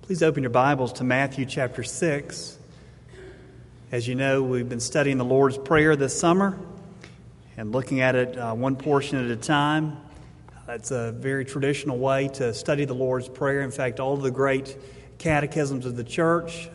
Please open your Bibles to Matthew chapter 6. As you know, we've been studying the Lord's Prayer this summer and looking at it one portion at a time. That's a very traditional way to study the Lord's Prayer. In fact, all of the great catechisms of the church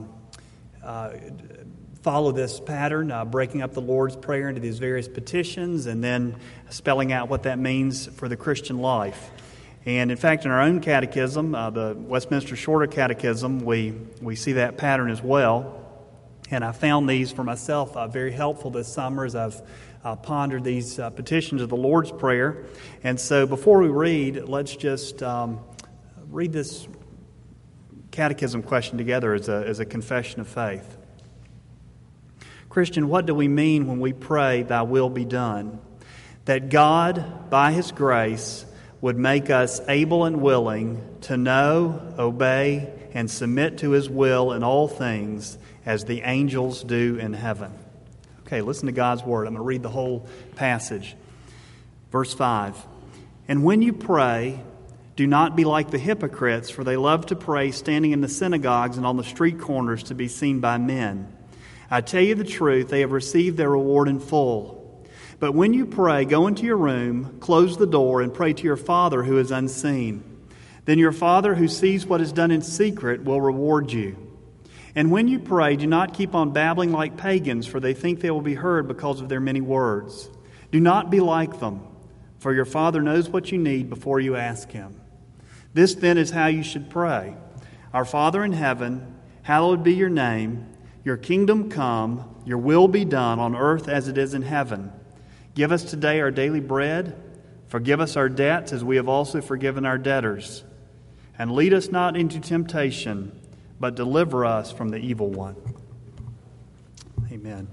follow this pattern, breaking up the Lord's Prayer into these various petitions and then spelling out what that means for the Christian life. And in fact, in our own catechism, the Westminster Shorter Catechism, we see that pattern as well. And I found these for myself very helpful this summer as I've pondered these petitions of the Lord's Prayer. And so before we read, let's just read this catechism question together as a confession of faith. Christian, what do we mean when we pray, "Thy will be done"? That God, by His grace, would make us able and willing to know, obey, and submit to His will in all things as the angels do in heaven. Okay, listen to God's Word. I'm going to read the whole passage. Verse 5. And when you pray, do not be like the hypocrites, for they love to pray standing in the synagogues and on the street corners to be seen by men. I tell you the truth, they have received their reward in full. But when you pray, go into your room, close the door, and pray to your Father who is unseen. Then your Father who sees what is done in secret will reward you. And when you pray, do not keep on babbling like pagans, for they think they will be heard because of their many words. Do not be like them, for your Father knows what you need before you ask Him. This then is how you should pray. Our Father in heaven, hallowed be your name. Your kingdom come, your will be done on earth as it is in heaven. Give us today our daily bread. Forgive us our debts as we have also forgiven our debtors. And lead us not into temptation, but deliver us from the evil one. Amen.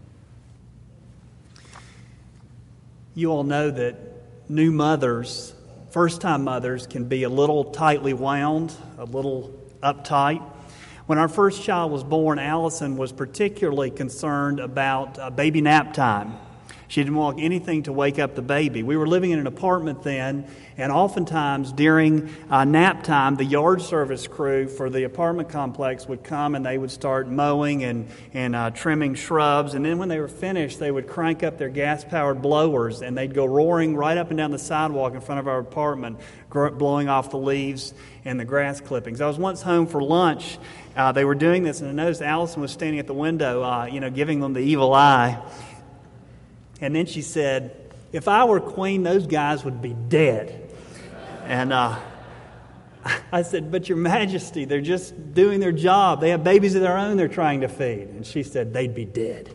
You all know that new mothers, first-time mothers, can be a little tightly wound, a little uptight. When our first child was born, Allison was particularly concerned about baby nap time. She didn't want anything to wake up the baby. We were living in an apartment then, and oftentimes during nap time, the yard service crew for the apartment complex would come and they would start mowing and trimming shrubs. And then when they were finished, they would crank up their gas-powered blowers and they'd go roaring right up and down the sidewalk in front of our apartment, blowing off the leaves and the grass clippings. I was once home for lunch. They were doing this, and I noticed Allison was standing at the window, giving them the evil eye. And then she said, "If I were queen, those guys would be dead." And I said, "But Your Majesty, they're just doing their job. They have babies of their own they're trying to feed." And she said, "They'd be dead."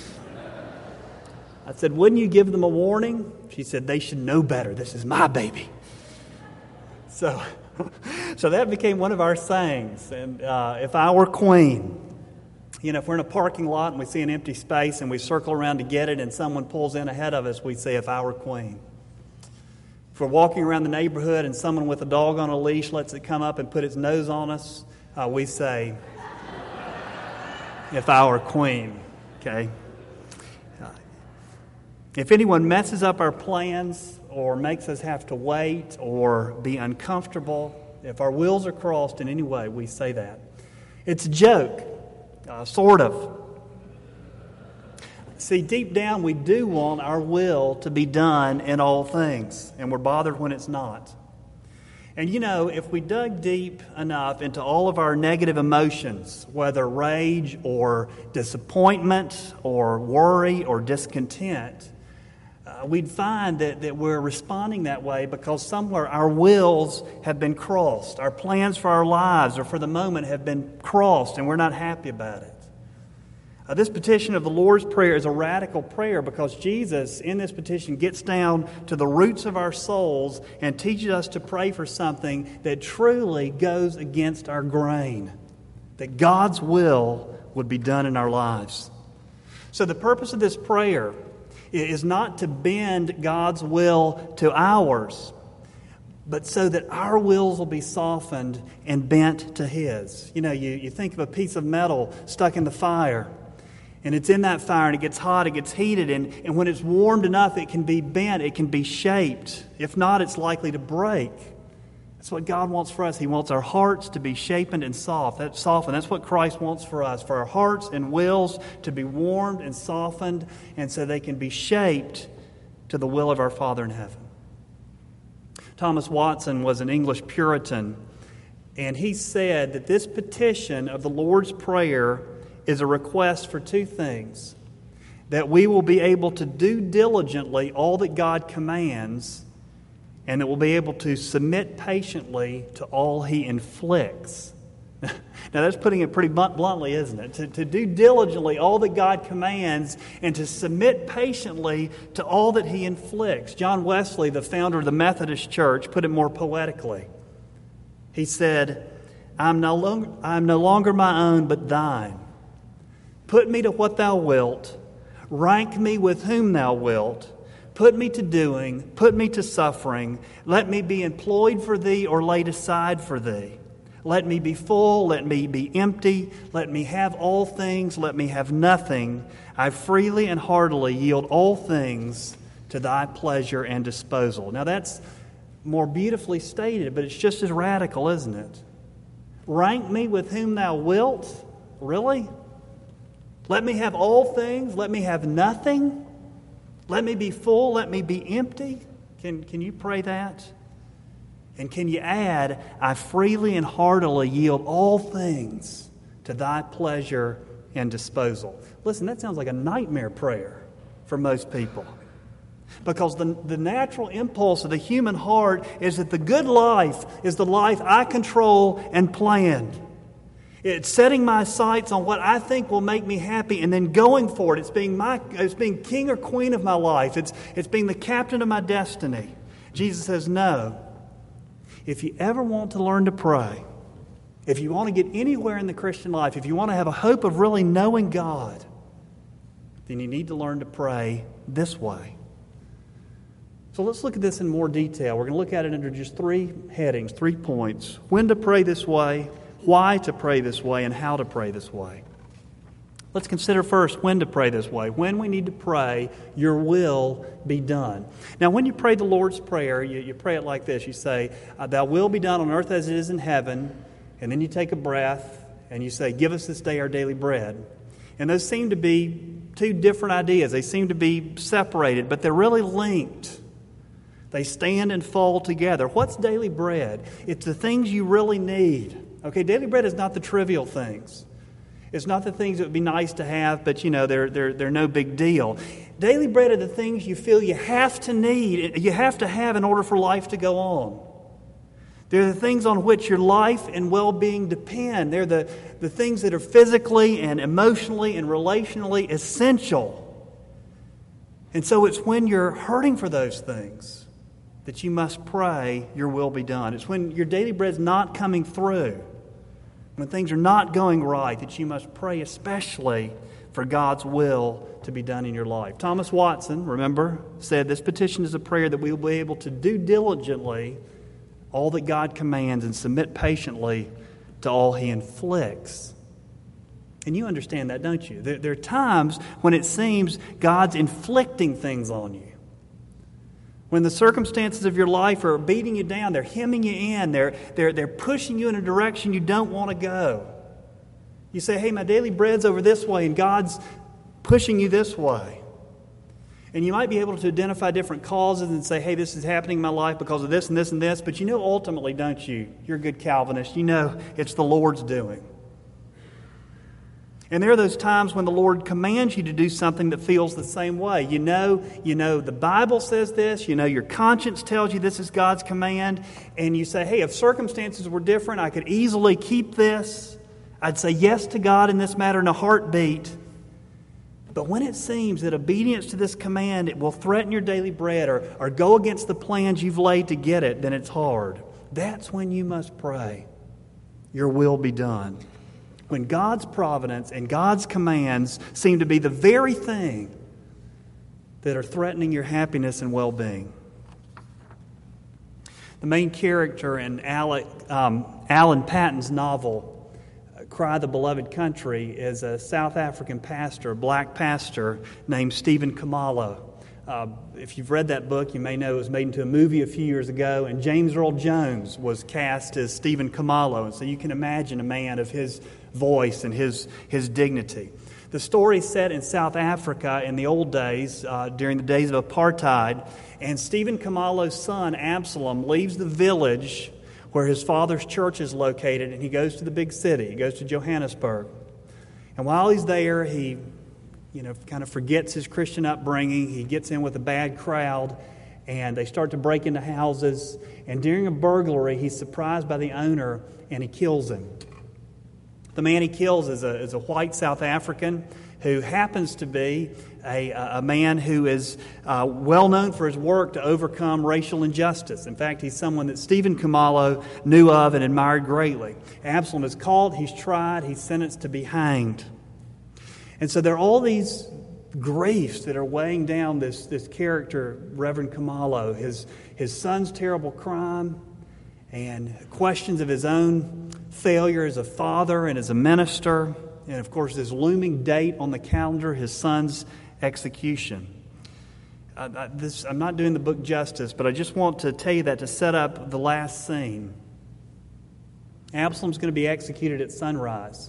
I said, "Wouldn't you give them a warning?" She said, "They should know better. This is my baby." So that became one of our sayings. And if I were queen, if we're in a parking lot and we see an empty space and we circle around to get it and someone pulls in ahead of us, we say, "If I were queen." If we're walking around the neighborhood and someone with a dog on a leash lets it come up and put its nose on us, we say, "If I were queen." Okay? If anyone messes up our plans or makes us have to wait or be uncomfortable, if our wills are crossed in any way, we say that. It's a joke. Sort of. See, deep down we do want our will to be done in all things, and we're bothered when it's not. And if we dug deep enough into all of our negative emotions, whether rage or disappointment or worry or discontent, we'd find that we're responding that way because somewhere our wills have been crossed. Our plans for our lives or for the moment have been crossed, and we're not happy about it. This petition of the Lord's Prayer is a radical prayer because Jesus, in this petition, gets down to the roots of our souls and teaches us to pray for something that truly goes against our grain, that God's will would be done in our lives. So the purpose of this prayer is not to bend God's will to ours, but so that our wills will be softened and bent to His. You think of a piece of metal stuck in the fire, and it's in that fire, and it gets hot, it gets heated, and when it's warmed enough, it can be bent, it can be shaped. If not, it's likely to break. That's what God wants for us. He wants our hearts to be shapen and softened. That's what Christ wants for us, for our hearts and wills to be warmed and softened, and so they can be shaped to the will of our Father in heaven. Thomas Watson was an English Puritan, and he said that this petition of the Lord's Prayer is a request for two things: that we will be able to do diligently all that God commands, and that we'll be able to submit patiently to all He inflicts. Now that's putting it pretty bluntly, isn't it? To do diligently all that God commands and to submit patiently to all that He inflicts. John Wesley, the founder of the Methodist Church, put it more poetically. He said, I'm no longer my own, but thine. Put me to what thou wilt. Rank me with whom thou wilt. Put me to doing, put me to suffering. Let me be employed for thee or laid aside for thee. Let me be full, let me be empty. Let me have all things, let me have nothing. I freely and heartily yield all things to thy pleasure and disposal. Now that's more beautifully stated, but it's just as radical, isn't it? Rank me with whom thou wilt? Really? Let me have all things, let me have nothing? Let me be full, let me be empty? Can you pray that? And can you add, I freely and heartily yield all things to thy pleasure and disposal? Listen, that sounds like a nightmare prayer for most people. Because the natural impulse of the human heart is that the good life is the life I control and plan. It's setting my sights on what I think will make me happy and then going for it. It's being king or queen of my life. It's being the captain of my destiny. Jesus says, no. If you ever want to learn to pray, if you want to get anywhere in the Christian life, if you want to have a hope of really knowing God, then you need to learn to pray this way. So let's look at this in more detail. We're going to look at it under just 3 headings, 3 points. When to pray this way, why to pray this way, and how to pray this way. Let's consider first when to pray this way. When we need to pray, your will be done. Now, when you pray the Lord's Prayer, you pray it like this. You say, thy will be done on earth as it is in heaven. And then you take a breath and you say, give us this day our daily bread. And those seem to be 2 different ideas. They seem to be separated, but they're really linked. They stand and fall together. What's daily bread? It's the things you really need. Okay, daily bread is not the trivial things. It's not the things that would be nice to have, but they're no big deal. Daily bread are the things you feel you have to need, you have to have in order for life to go on. They're the things on which your life and well-being depend. They're the things that are physically and emotionally and relationally essential. And so it's when you're hurting for those things that you must pray your will be done. It's when your daily bread's not coming through, when things are not going right, that you must pray especially for God's will to be done in your life. Thomas Watson, remember, said this petition is a prayer that we will be able to do diligently all that God commands and submit patiently to all He inflicts. And you understand that, don't you? There are times when it seems God's inflicting things on you. When the circumstances of your life are beating you down, they're hemming you in, they're pushing you in a direction you don't want to go. You say, hey, my daily bread's over this way, and God's pushing you this way. And you might be able to identify different causes and say, hey, this is happening in my life because of this and this and this, but you know ultimately, don't you? You're a good Calvinist. You know it's the Lord's doing. And there are those times when the Lord commands you to do something that feels the same way. You know the Bible says this. You know your conscience tells you this is God's command. And you say, hey, if circumstances were different, I could easily keep this. I'd say yes to God in this matter in a heartbeat. But when it seems that obedience to this command it will threaten your daily bread or go against the plans you've laid to get it, then it's hard. That's when you must pray, your will be done. When God's providence and God's commands seem to be the very thing that are threatening your happiness and well-being. The main character in Alan Patton's novel, Cry the Beloved Country, is a South African pastor, a black pastor named Stephen Kamala. If you've read that book, you may know it was made into a movie a few years ago, and James Earl Jones was cast as Stephen Khumalo. And so you can imagine a man of his voice and his dignity. The story is set in South Africa in the old days, during the days of apartheid, and Stephen Khumalo's son, Absalom, leaves the village where his father's church is located, and he goes to the big city. He goes to Johannesburg. And while he's there, he kind of forgets his Christian upbringing. He gets in with a bad crowd, and they start to break into houses. And during a burglary, he's surprised by the owner, and he kills him. The man he kills is a white South African who happens to be a man who is well known for his work to overcome racial injustice. In fact, he's someone that Stephen Khumalo knew of and admired greatly. Absalom is called, he's tried, he's sentenced to be hanged. And so there are all these griefs that are weighing down this character, Reverend Khumalo, his son's terrible crime, and questions of his own failure as a father and as a minister, and of course this looming date on the calendar, his son's execution. I'm not doing the book justice, but I just want to tell you that to set up the last scene. Absalom's going to be executed at sunrise.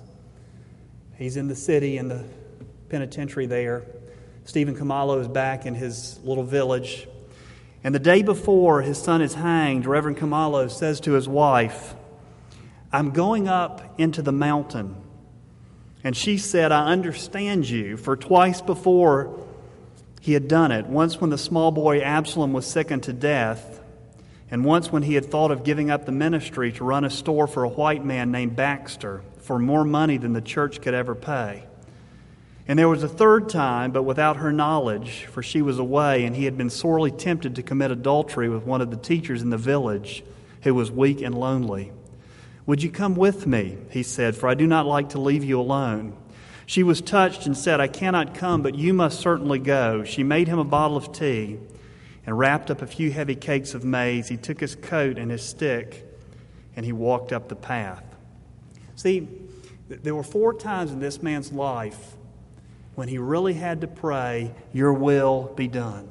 He's in the city, in the penitentiary there. Stephen Khumalo is back in his little village. And the day before his son is hanged, Reverend Khumalo says to his wife, "I'm going up into the mountain." And she said, "I understand you," for twice before he had done it. Once when the small boy Absalom was sickened to death, and once when he had thought of giving up the ministry to run a store for a white man named Baxter for more money than the church could ever pay. And there was a third time, but without her knowledge, for she was away, and he had been sorely tempted to commit adultery with one of the teachers in the village who was weak and lonely. "Would you come with me?" he said, "for I do not like to leave you alone." She was touched and said, "I cannot come, but you must certainly go." She made him a bottle of tea and wrapped up a few heavy cakes of maize. He took his coat and his stick, and he walked up the path. See, there were 4 times in this man's life when he really had to pray, "Your will be done."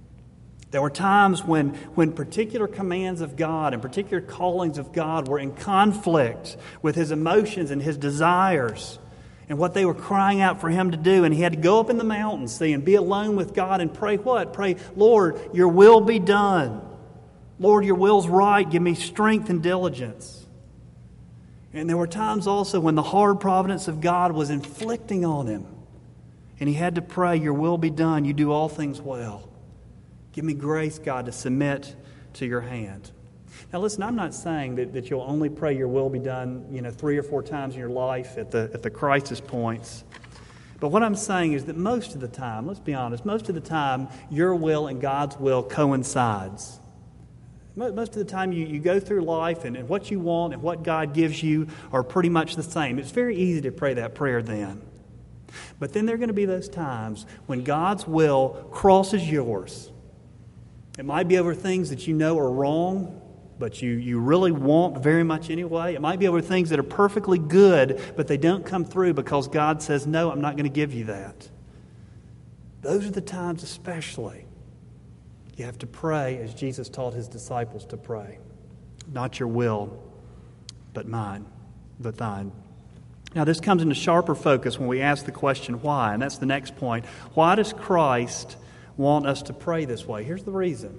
There were times when particular commands of God and particular callings of God were in conflict with his emotions and his desires and what they were crying out for him to do. And he had to go up in the mountains, see, and be alone with God and pray what? Pray, "Lord, your will be done. Lord, your will's right. Give me strength and diligence." And there were times also when the hard providence of God was inflicting on him. And he had to pray, "Your will be done. You do all things well. Give me grace, God, to submit to your hand." Now listen, I'm not saying that you'll only pray your will be done, 3 or 4 times in your life at the crisis points. But what I'm saying is that most of the time, let's be honest, most of the time your will and God's will coincides. Most of the time you go through life and what you want and what God gives you are pretty much the same. It's very easy to pray that prayer then. But then there are going to be those times when God's will crosses yours. It might be over things that you know are wrong, but you really want very much anyway. It might be over things that are perfectly good, but they don't come through because God says, "No, I'm not going to give you that." Those are the times especially you have to pray as Jesus taught his disciples to pray. "Not your will, but mine, but thine." Now, this comes into sharper focus when we ask the question, why? And that's the next point. Why does Christ want us to pray this way? Here's the reason.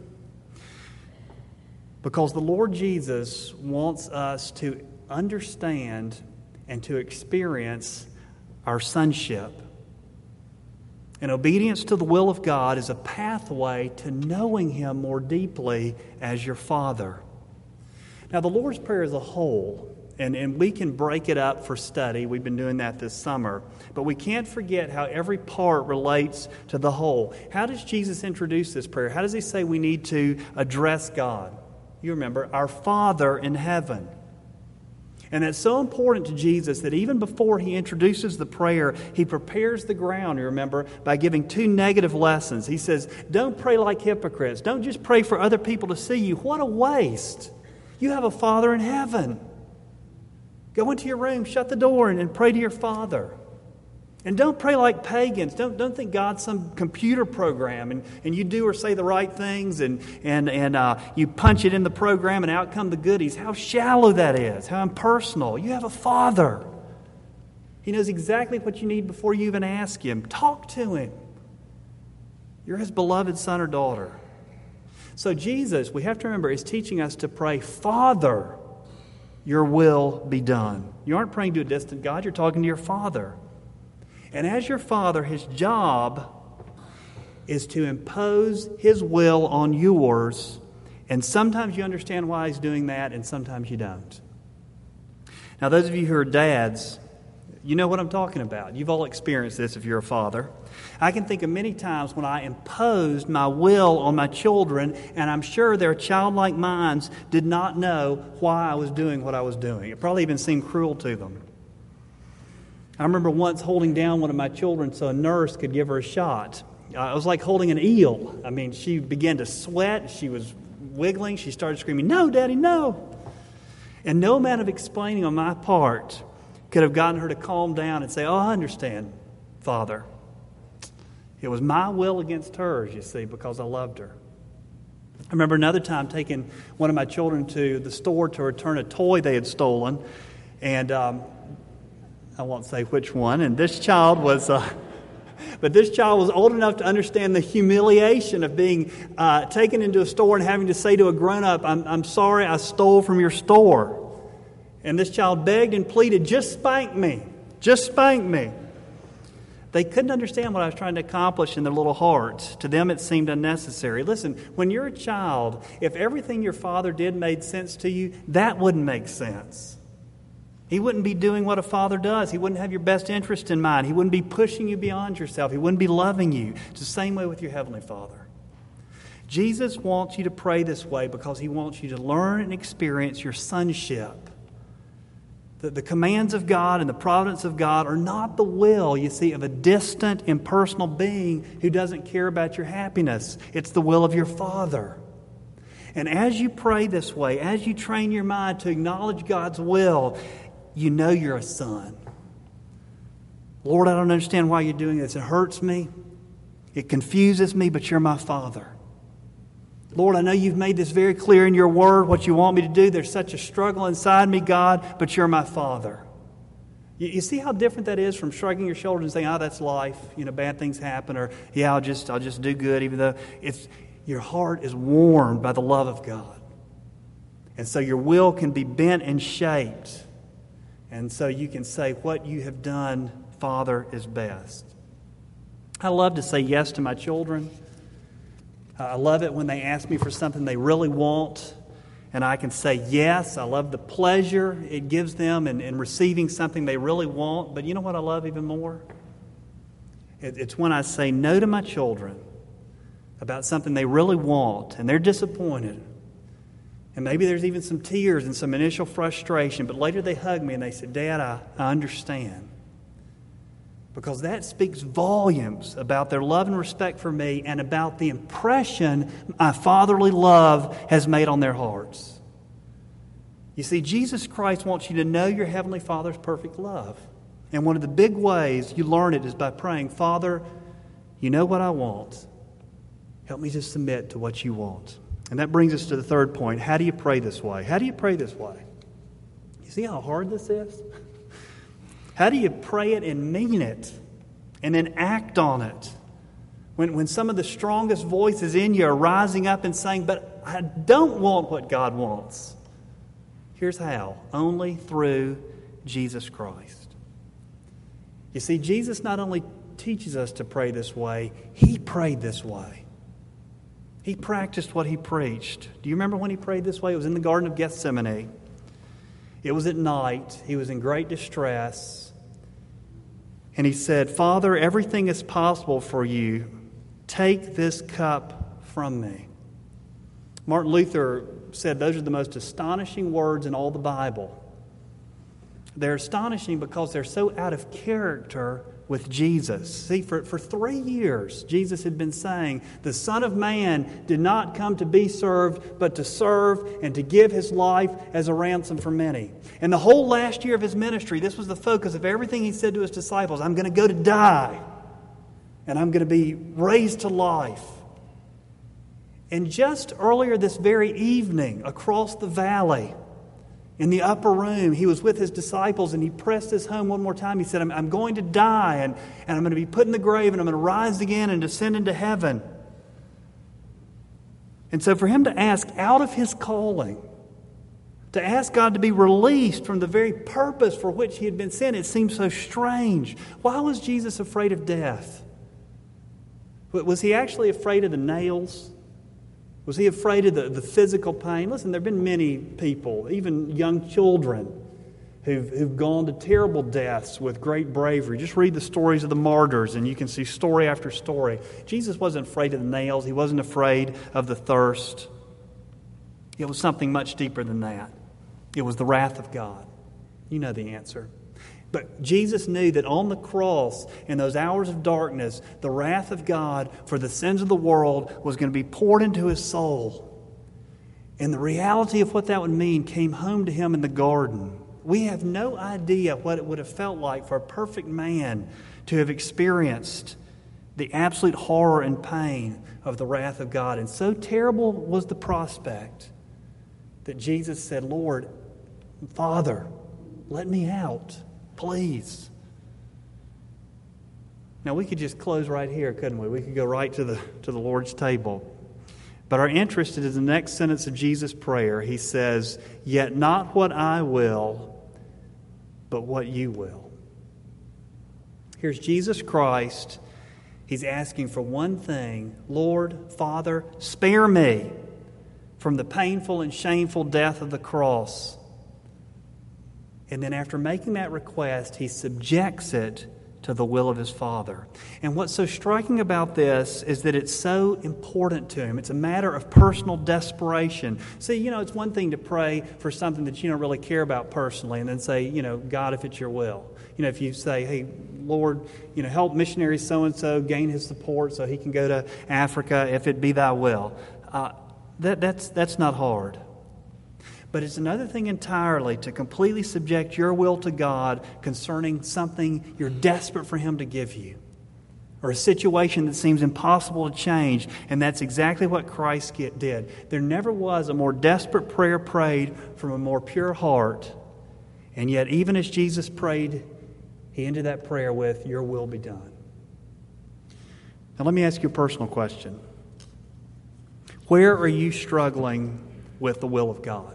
Because the Lord Jesus wants us to understand and to experience our sonship. And obedience to the will of God is a pathway to knowing Him more deeply as your Father. Now, the Lord's Prayer as a whole, and we can break it up for study. We've been doing that this summer. But we can't forget how every part relates to the whole. How does Jesus introduce this prayer? How does He say we need to address God? You remember, our Father in heaven. And that's so important to Jesus that even before He introduces the prayer, He prepares the ground, you remember, by giving 2 negative lessons. He says, don't pray like hypocrites. Don't just pray for other people to see you. What a waste. You have a Father in heaven. Go into your room, shut the door, and pray to your Father. And don't pray like pagans. Don't think God's some computer program and you do or say the right things and you punch it in the program and out come the goodies. How shallow that is. How impersonal. You have a Father. He knows exactly what you need before you even ask Him. Talk to Him. You're His beloved son or daughter. So Jesus, we have to remember, is teaching us to pray, Father, your will be done. You aren't praying to a distant God. You're talking to your Father. And as your Father, His job is to impose His will on yours. And sometimes you understand why He's doing that, and sometimes you don't. Now, those of you who are dads, you know what I'm talking about. You've all experienced this if you're a father. I can think of many times when I imposed my will on my children, and I'm sure their childlike minds did not know why I was doing what I was doing. It probably even seemed cruel to them. I remember once holding down one of my children so a nurse could give her a shot. It was like holding an eel. I mean, she began to sweat. She was wiggling. She started screaming, "No, Daddy, no!" And no amount of explaining on my part could have gotten her to calm down and say, "Oh, I understand, Father." It was my will against hers, you see, because I loved her. I remember another time taking one of my children to the store to return a toy they had stolen. And I won't say which one. And this child was... But this child was old enough to understand the humiliation of being taken into a store and having to say to a grown-up, I'm sorry, I stole from your store. And this child begged and pleaded, just spank me. Just spank me. They couldn't understand what I was trying to accomplish in their little hearts. To them, it seemed unnecessary. Listen, when you're a child, if everything your father did made sense to you, that wouldn't make sense. He wouldn't be doing what a father does. He wouldn't have your best interest in mind. He wouldn't be pushing you beyond yourself. He wouldn't be loving you. It's the same way with your Heavenly Father. Jesus wants you to pray this way because He wants you to learn and experience your sonship. The commands of God and the providence of God are not the will, you see, of a distant, impersonal being who doesn't care about your happiness. It's the will of your Father. And as you pray this way, as you train your mind to acknowledge God's will, you know you're a son. Lord, I don't understand why you're doing this. It hurts me. It confuses me, but you're my Father. Lord, I know you've made this very clear in your word, what you want me to do. There's such a struggle inside me, God, but you're my Father. You see how different that is from shrugging your shoulders and saying, "Oh, that's life. You know, bad things happen," or "Yeah, I'll just do good," even though your heart is warmed by the love of God. And so your will can be bent and shaped. And so you can say, "What you have done, Father, is best." I love to say yes to my children. I love it when they ask me for something they really want, and I can say yes. I love the pleasure it gives them in receiving something they really want. But you know what I love even more? It's when I say no to my children about something they really want, and they're disappointed. And maybe there's even some tears and some initial frustration, but later they hug me and they say, "Dad, I understand." Because that speaks volumes about their love and respect for me and about the impression my fatherly love has made on their hearts. You see, Jesus Christ wants you to know your Heavenly Father's perfect love. And one of the big ways you learn it is by praying, "Father, you know what I want. Help me to submit to what you want." And that brings us to the third point. How do you pray this way? How do you pray this way? You see how hard this is? How do you pray it and mean it and then act on it? When some of the strongest voices in you are rising up and saying, "But I don't want what God wants." Here's how. Only through Jesus Christ. You see, Jesus not only teaches us to pray this way, He prayed this way. He practiced what He preached. Do you remember when He prayed this way? It was in the Garden of Gethsemane. It was at night. He was in great distress. And He said, "Father, everything is possible for you. Take this cup from me." Martin Luther said those are the most astonishing words in all the Bible. They're astonishing because they're so out of character with Jesus. See, for 3 years, Jesus had been saying, the Son of Man did not come to be served, but to serve and to give His life as a ransom for many. And the whole last year of His ministry, this was the focus of everything He said to His disciples. I'm going to go to die, and I'm going to be raised to life. And just earlier this very evening, across the valley, in the upper room, He was with His disciples, and He pressed this home one more time. He said, I'm going to die, and I'm going to be put in the grave, and I'm going to rise again and descend into heaven. And so for Him to ask out of His calling, to ask God to be released from the very purpose for which He had been sent, it seems so strange. Why was Jesus afraid of death? Was He actually afraid of the nails? Was He afraid of the physical pain? Listen, there have been many people, even young children, who've gone to terrible deaths with great bravery. Just read the stories of the martyrs, and you can see story after story. Jesus wasn't afraid of the nails. He wasn't afraid of the thirst. It was something much deeper than that. It was the wrath of God. You know the answer. But Jesus knew that on the cross, in those hours of darkness, the wrath of God for the sins of the world was going to be poured into His soul. And the reality of what that would mean came home to Him in the garden. We have no idea what it would have felt like for a perfect man to have experienced the absolute horror and pain of the wrath of God. And so terrible was the prospect that Jesus said, Lord, Father, let me out. Please. Now we could just close right here, couldn't we? We could go right to the Lord's table. But our interest is in the next sentence of Jesus' prayer. He says, "Yet not what I will, but what you will." Here's Jesus Christ. He's asking for one thing. Lord, Father, spare me from the painful and shameful death of the cross. And then after making that request, He subjects it to the will of His Father. And what's so striking about this is that it's so important to Him. It's a matter of personal desperation. See, it's one thing to pray for something that you don't really care about personally and then say, God, if it's your will. If you say, hey, Lord, help missionary so-and-so gain his support so he can go to Africa if it be thy will. That's not hard. But it's another thing entirely to completely subject your will to God concerning something you're desperate for Him to give you, or a situation that seems impossible to change. And that's exactly what Christ did. There never was a more desperate prayer prayed from a more pure heart. And yet, even as Jesus prayed, He ended that prayer with, "Your will be done." Now let me ask you a personal question. Where are you struggling with the will of God?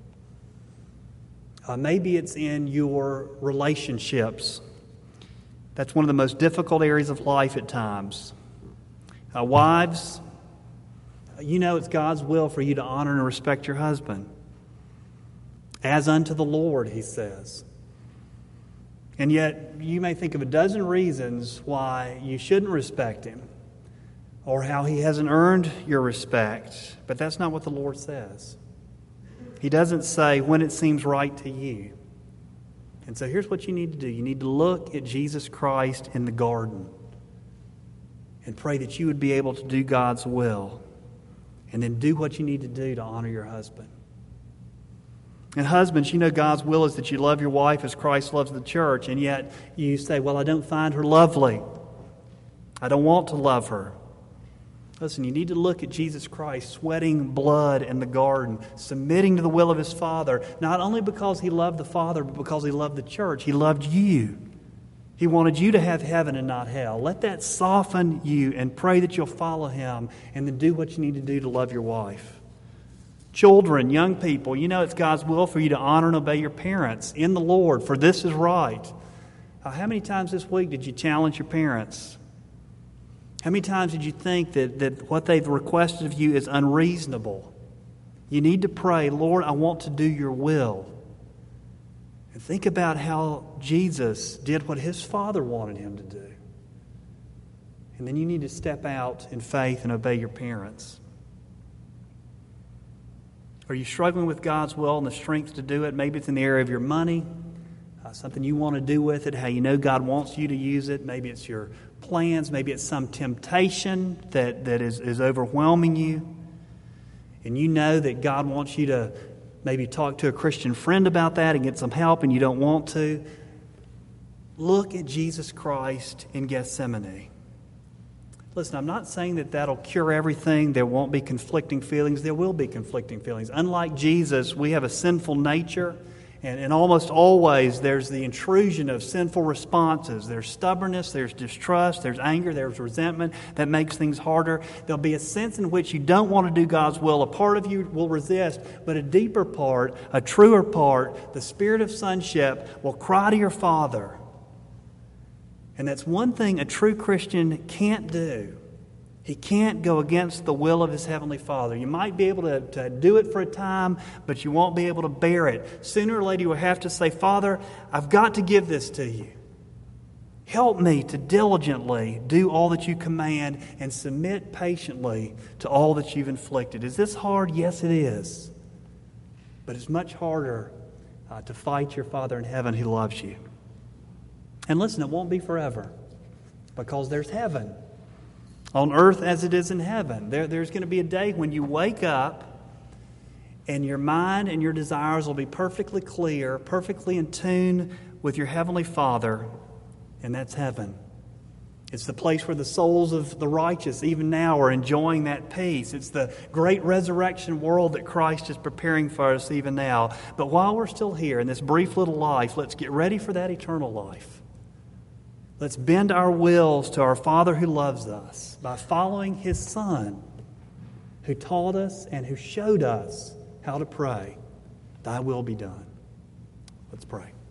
Maybe it's in your relationships. That's one of the most difficult areas of life at times. Wives, it's God's will for you to honor and respect your husband. As unto the Lord, He says. And yet, you may think of a dozen reasons why you shouldn't respect him, or how he hasn't earned your respect. But that's not what the Lord says. He doesn't say when it seems right to you. And so here's what you need to do. You need to look at Jesus Christ in the garden and pray that you would be able to do God's will, and then do what you need to do to honor your husband. And husbands, God's will is that you love your wife as Christ loves the church, and yet you say, well, I don't find her lovely. I don't want to love her. Listen, you need to look at Jesus Christ sweating blood in the garden, submitting to the will of His Father, not only because He loved the Father, but because He loved the church. He loved you. He wanted you to have heaven and not hell. Let that soften you, and pray that you'll follow Him, and then do what you need to do to love your wife. Children, young people, it's God's will for you to honor and obey your parents in the Lord, for this is right. How many times this week did you challenge your parents? How many times did you think that what they've requested of you is unreasonable? You need to pray, Lord, I want to do your will. And think about how Jesus did what His Father wanted Him to do. And then you need to step out in faith and obey your parents. Are you struggling with God's will and the strength to do it? Maybe it's in the area of your money. something you want to do with it, how you know God wants you to use it. Maybe it's your plans. Maybe it's some temptation that is overwhelming you. And you know that God wants you to maybe talk to a Christian friend about that and get some help, and you don't want to. Look at Jesus Christ in Gethsemane. Listen, I'm not saying that that'll cure everything. There won't be conflicting feelings. There will be conflicting feelings. Unlike Jesus, we have a sinful nature, and almost always there's the intrusion of sinful responses. There's stubbornness, there's distrust, there's anger, there's resentment that makes things harder. There'll be a sense in which you don't want to do God's will. A part of you will resist, but a deeper part, a truer part, the spirit of sonship will cry to your Father. And that's one thing a true Christian can't do. He can't go against the will of his Heavenly Father. You might be able to do it for a time, but you won't be able to bear it. Sooner or later you will have to say, Father, I've got to give this to you. Help me to diligently do all that you command and submit patiently to all that you've inflicted. Is this hard? Yes, it is. But it's much harder to fight your Father in heaven who loves you. And listen, it won't be forever, because there's heaven. On earth as it is in heaven. There's going to be a day when you wake up and your mind and your desires will be perfectly clear, perfectly in tune with your Heavenly Father, and that's heaven. It's the place where the souls of the righteous even now are enjoying that peace. It's the great resurrection world that Christ is preparing for us even now. But while we're still here in this brief little life, let's get ready for that eternal life. Let's bend our wills to our Father who loves us by following His Son, who taught us and who showed us how to pray, Thy will be done. Let's pray.